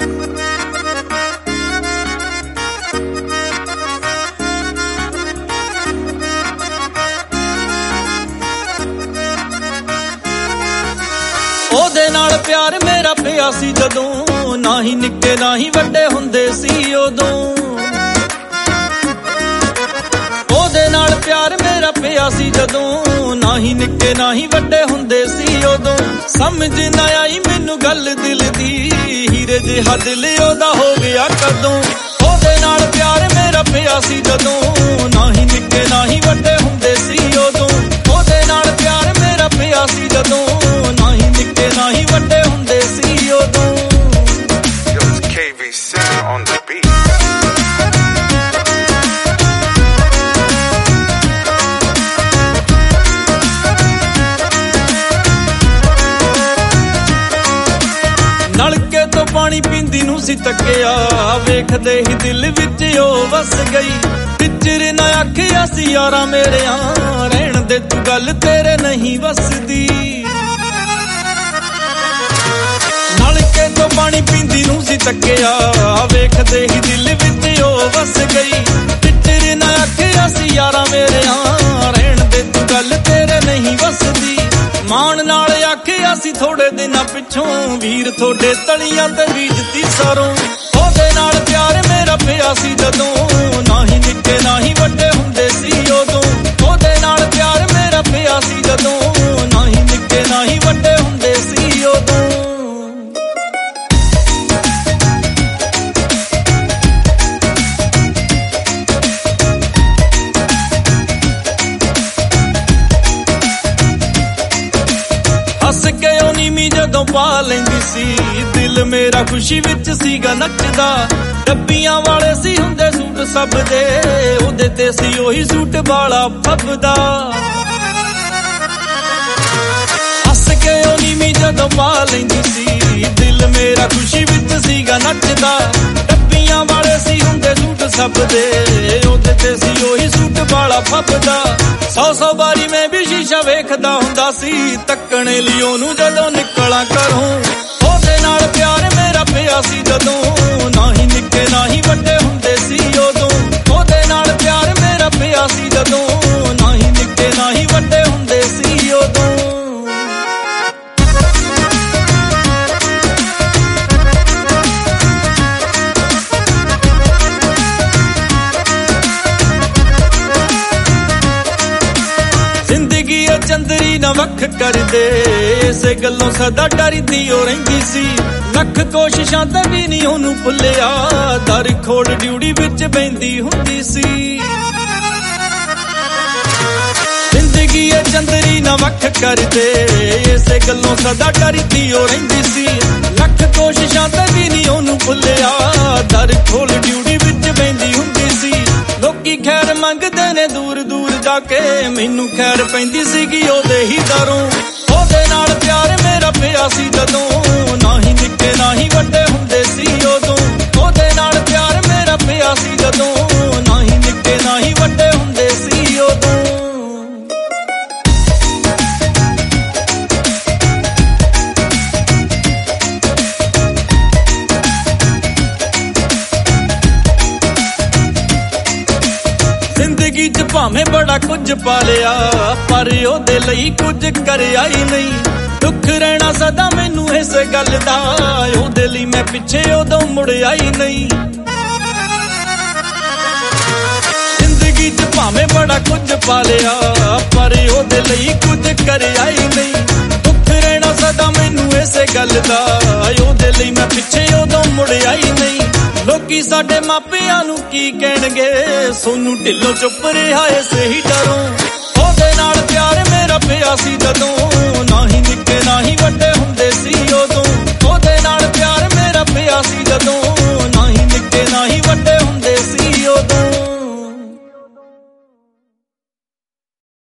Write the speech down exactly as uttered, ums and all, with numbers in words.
ਉਹਦੇ ਨਾਲ ਪਿਆਰ ਮੇਰਾ ਪਿਆ ਸੀ ਜਦੋਂ, ਨਾ ਹੀ ਨਿੱਕੇ ਨਾ ਹੀ ਵੱਡੇ ਹੁੰਦੇ ਸੀ ਉਦੋਂ। ਉਹਦੇ ਨਾਲ ਪਿਆਰ ਮੇਰਾ ਪਿਆ ਸੀ ਜਦੋਂ, ਨਾ ਹੀ ਨਿੱਕੇ ਨਾ ਹੀ ਵੱਡੇ ਹੁੰਦੇ ਸੀ ਉਦੋਂ। ਸਮਝ ਨਾ ਆਈ ਮੈਨੂੰ ਗੱਲ ਦਿਲ ਦੀ, ਹੀਰੇ ਜਿਹਾ ਦਿਲ ਉਹਦਾ ਹੋ ਗਿਆ ਕਦੋਂ। ਉਹਦੇ ਨਾਲ ਪਿਆਰ ਮੇਰਾ ਪਿਆ ਸੀ ਜਦੋਂ, ਨਾ ਹੀ ਨਿੱਕੇ ਨਾ ਹੀ ਵੱਡੇ ਹੁੰਦੇ ਸੀ ਉਦੋਂ। ਉਹਦੇ ਨਾਲ ਪਿਆਰ ਮੇਰਾ ਪਿਆ ਸੀ ਜਦੋਂ, ਨਾ ਹੀ ਨਿੱਕੇ ਨਾ ਹੀ ਵੱਡੇ ਹੁੰਦੇ ਸੀ ਉਦੋਂ। ਨਲਕੇ ਤੋਂ ਪਾਣੀ ਪੀਂਦੀ ਨੂੰ ਸੀ ਤੱਕਿਆ, ਵੇਖਦੇ ਹੀ ਦਿਲ ਵਿੱਚ ਉਹ ਵਸ ਗਈ। ਵਿਚਰ ਨਾ ਆਖਿਆ ਸੀ ਯਾਰਾਂ ਮੇਰਿਆਂ, ਰਹਿਣ ਦੇ ਤੂੰ ਗੱਲ ਤੇਰੇ ਨਹੀਂ ਵਸਦੀ। ਨਲਕੇ ਤੋਂ ਪਾਣੀ ਪੀਂਦੀ ਨੂੰ ਸੀ ਤੱਕਿਆ, ਵੇਖਦੇ ਹੀ ਦਿਲ ਵਿੱਚ ਉਹ ਵਸ ਗਈ। ਵਿਚਰ ਨਾ ਆਖਿਆ ਸੀ ਯਾਰਾਂ ਮੇਰਿਆਂ, ਰਹਿਣ ਦੇ ਤੂੰ ਗੱਲ ਤੇਰੇ ਨਹੀਂ ਵਸਦੀ। ਮਾਣ ਨਾਲ ਆਖਿਆ ਸੀ ਥੋੜੇ ਦਿਨਾਂ ਪਿੱਛੋਂ, ਵੀਰ ਥੋੜੇ ਤਲੀਆਂ ਤੇ ਬੀਜਤੀ ਸਰੋਂ। ਉਹਦੇ ਨਾਲ ਪਿਆਰ ਮੇਰਾ ਪਿਆ ਸੀ ਜਦੋਂ, ਨਾ ਹੀ ਨਿੱਕੇ ਨਾ ਹੀ ਵੱਡੇ ਹੁੰਦੇ ਸੀ ਉਦੋਂ। ਉਹਦੇ ਨਾਲ ਪਿਆਰ ਮੇਰਾ ਪਿਆ ਸੀ ਜਦੋਂ, ਨਾ ਹੀ ਨਿੱਕੇ ਨਾ ਹੀ ਵੱਡੇ ਹੁੰਦੇ ਸੀ ਉਦੋਂ। ਹੱਸ ਕੇ ਉਹ ਨੀਵੀਂ ਜਦੋਂ ਪਾ ਲੈਂਦੀ ਸੀ, ਦਿਲ ਮੇਰਾ ਖੁਸ਼ੀ ਵਿੱਚ ਸੀਗਾ ਨੱਚਦਾ। ਡੱਬੀਆਂ ਵਾਲੇ ਸੀ ਹੁੰਦੇ ਸੂਟ ਸਭ ਦੇ, ਉਹਦੇ ਤੇ ਸੀ ਉਹੀ ਸੂਟ ਵਾਲਾ ਫੱਬਦਾ। ਹੱਸ ਕੇ ਉਹ ਨੀਵੀਂ ਜਦੋਂ ਪਾ ਲੈਂਦੀ ਸੀ, ਦਿਲ ਮੇਰਾ ਖੁਸ਼ੀ ਵਿੱਚ ਸੀਗਾ ਨੱਚਦਾ। ਡੱਬੀਆਂ ਵਾਲੇ ਸੀ ਹੁੰਦੇ ਸੂਟ ਸਭ ਦੇ, ਉਹਦੇ ਤੇ ਸੀ ਉਹੀ ਸੂਟ ਵਾਲਾ ਫੱਬਦਾ। ਸੌ ਸੌ ਵਾਰੀ ਮੈਂ ਵੀ ਸ਼ੀਸ਼ਾ ਵੇਖਦਾ ਹੁੰਦਾ ਸੀ, ਤੱਕਣੇ ਲਈ ਉਹਨੂੰ ਜਦੋਂ ਨਿਕਲਾਂ ਘਰੋਂ। ਉਹਦੇ ਨਾਲ ਪਿਆਰ ਮੇਰਾ ਪਿਆ ਸੀ ਜਦੋਂ, ਨਾ ਹੀ ਨਿੱਕੇ ਨਾ ਹੀ ਵੱਡੇ ਹੁੰਦੇ ਸੀ ਉਦੋਂ। ਉਹਦੇ ਨਾਲ ਪਿਆਰ ਮੇਰਾ ਪਿਆ ਸੀ ਜਦੋਂ, ਨਾ ਹੀ ਨਿੱਕੇ ਨਾ ਹੀ ਵੱਡੇ ਹੁੰਦੇ ਸੀ ਉਦੋਂ। ਜ਼ਿੰਦਗੀ ਇਹ ਚੰਦਰੀ ਨਾ ਵੱਖ ਕਰਦੇ, ਇਸੇ ਗੱਲੋਂ ਸਦਾ ਡਰਦੀ ਉਹ ਰਹਿੰਦੀ ਸੀ। ਲੱਖ ਕੋਸ਼ਿਸ਼ਾਂ ਤੇ ਵੀ ਨਹੀਂ ਉਹਨੂੰ ਭੁੱਲਿਆ, ਦਰ ਖੋੜ ਡਿਊੜੀ ਵਿੱਚ ਬਹਿੰਦੀ ਹੁੰਦੀ ਸੀ। ਜ਼ਿੰਦਗੀ ਇਹ ਚੰਦਰੀ ਨਾ ਵੱਖ ਕਰਦੇ, ਇਸੇ ਗੱਲੋਂ ਸਦਾ ਡਰਦੀ ਉਹ ਰਹਿੰਦੀ ਸੀ। ਲੱਖ ਕੋਸ਼ਿਸ਼ਾਂ ਤੇ ਵੀ ਨਹੀਂ ਉਹਨੂੰ ਭੁੱਲਿਆ, ਦਰ ਖੋੜ ਡਿਊੜੀ ਵਿੱਚ ਬਹਿੰਦੀ ਹੁੰਦੀ ਸੀ। ਲੋਕੀ ਖੈਰ ਮੰਗਦੇ ਨੇ ਦੂਰ ਦੂਰ ਜਾ ਕੇ, ਮੈਨੂੰ ਖੈਰ ਪੈਂਦੀ ਸੀਗੀ ਉਹਦੇ ਹੀ ਦਰੋਂ। ਉਹਦੇ ਨਾਲ ਪਿਆਰ ਮੇਰਾ ਪਿਆ ਸੀ ਜਦੋਂ, ਨਾ ਹੀ ਨਿੱਕੇ ਨਾ ਹੀ ਵੱਡੇ ਹੁੰਦੇ ਸੀ ਉਦੋਂ। ਉਹਦੇ ਨਾਲ ਪਿਆਰ ਮੇਰਾ ਪਿਆ ਸੀ ਜਦੋਂ, ਨਾ ਹੀ ਨਿੱਕੇ ਨਾ ਹੀ ਵੱਡੇ ਹੁੰਦੇ ਸੀ ਉਦੋਂ। ਜ਼ਿੰਦਗੀ 'ਚ ਭਾਵੇਂ ਬੜਾ ਕੁਝ ਪਾ ਲਿਆ, ਪਰ ਉਹਦੇ ਲਈ ਕੁਝ ਕਰਿਆ ਹੀ ਨਹੀਂ। ਦੁੱਖ ਰਹਿਣਾ ਸਦਾ ਮੈਨੂੰ ਇਸ ਗੱਲ ਦਾ, ਉਹਦੇ ਲਈ ਮੈਂ ਪਿੱਛੇ ਉਦੋਂ ਮੁੜਿਆ ਹੀ ਨਹੀਂ। ਜ਼ਿੰਦਗੀ 'ਚ ਭਾਵੇਂ ਬੜਾ ਕੁਝ ਪਾ ਲਿਆ, ਪਰ ਉਹਦੇ ਲਈ ਕੁਝ ਕਰਿਆ ਹੀ ਨਹੀਂ। ਦੁੱਖ ਰਹਿਣਾ ਸਦਾ ਮੈਨੂੰ ਇਸ ਗੱਲ ਦਾ, ਉਹਦੇ ਲਈ ਮੈਂ ਪਿੱਛੇ ਉਦੋਂ ਮੁੜਿਆ ਹੀ ਨਹੀਂ। ਲੋਕੀ ਸਾਡੇ ਮਾਪਿਆਂ ਨੂੰ ਕੀ ਕਹਿਣਗੇ, ਸੋਨੂੰ ਢਿੱਲੋਂ ਚੁੱਪ ਰਿਹਾ ਇਸੇ ਹੀ ਡਰੋਂ। ਉਹਦੇ ਨਾਲ ਪਿਆਰ ਮੇਰਾ ਪਿਆ ਸੀ ਜਦੋਂ, ਨਾ ਹੀ ਨਿੱਕੇ ਨਾ ਹੀ ਵੱਡੇ ਹੁੰਦੇ ਸੀ ਉਦੋਂ।